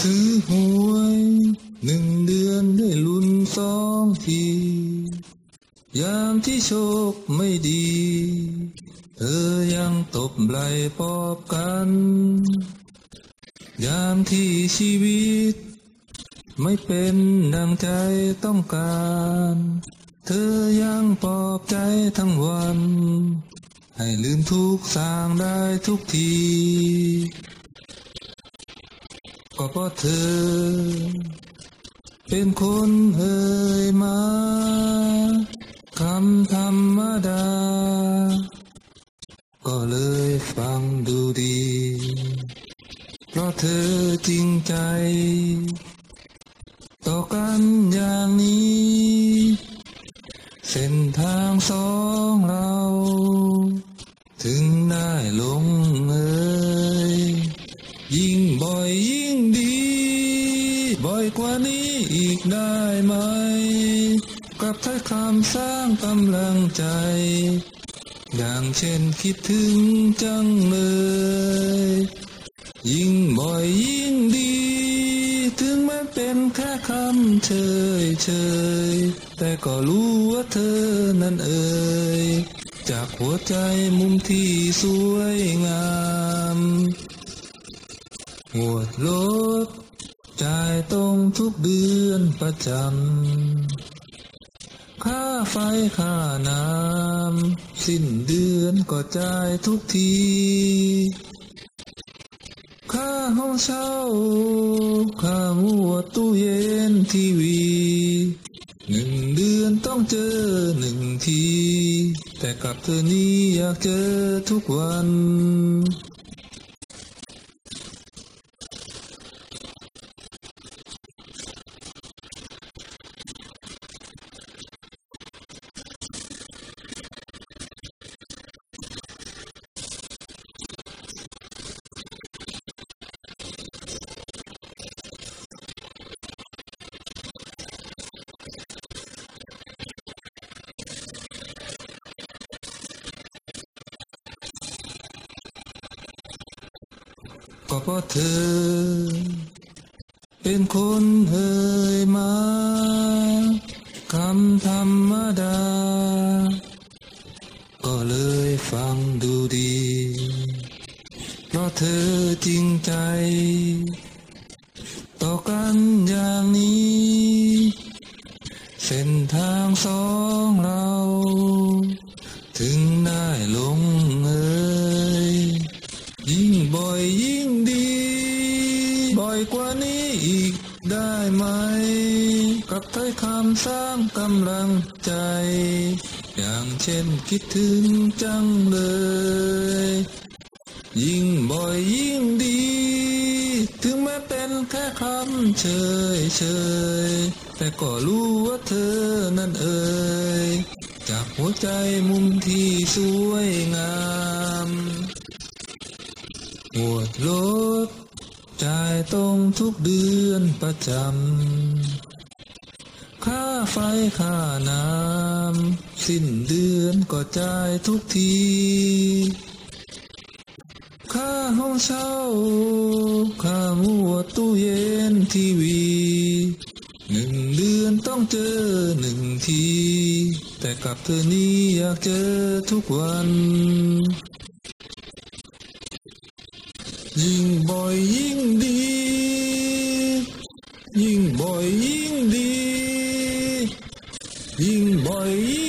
ซื้อหวย1 เดือนได้ลุ้น2 ทียามที่โชคไม่ดีเธอยังตบไหล่ปลอบกันยามที่ชีวิตไม่เป็นดังใจต้องการเธอยังปลอบใจทั้งวันให้ลืมทุกสร้างได้ทุกทีก็เพราะเธอเป็นคนเอ่ยมาคำธรรมดาก็เลยฟังดูดีเพราะเธอจริงใจต่อกันอย่างนี้เส้นทางสองเราถึงได้ลงเอยยิ่งบ่อยยิ่งดีบ่อยกว่านี้อีกได้ไหมกับถ้อยคำสร้างกำลังใจอย่างเช่นคิดถึงจังเลยยิ่งบ่อยยิ่งดีถึงแม้เป็นแค่คำเฉยแต่ก็รู้ว่าเธอนั้นเอ่ยจากหัวใจมุมที่สวยงามงวดรถจ่ายตรงทุกเดือนประจำค่าไฟค่าน้ำสิ้นเดือนก็จ่ายทุกทีค่าห้องเช่าค่าหัวตู้เย็นทีวี1 เดือนต้องเจอ1 ทีแต่กับเธอนี้อยากเจอทุกวันก็เพราะเธอเป็นคนเอ่ยมาคำธรรมดาก็เลยฟังดูดีเพราะเธอจริงใจต่อกันอย่างนี้เส้นทางสองเราถึงได้ลงเอยยิ่งบ่อยยิ่งดีบ่อยกว่านี้อีกได้ไหมกับถ้อยคำสร้างกำลังใจอย่างเช่นคิดถึงจังเลยยิ่งบ่อยยิ่งดีถึงแม้เป็นแค่คำเฉยแต่ก็รู้ว่าเธอนั้นเอ่ยจากหัวใจมุมที่สวยงามงวดรถจ่ายตรงทุกเดือนประจำค่าไฟค่าน้ำสิ้นเดือนก็จ่ายทุกทีค่าห้องเช่าค่าหัวตู้เย็นทีวี1 เดือนต้องเจอ1 ทีแต่กับเธอนี้อยากเจอทุกวันยิ่งบ่อยยิ่งดียิ่งบ่อยยิ่งดียิ่งบ่อย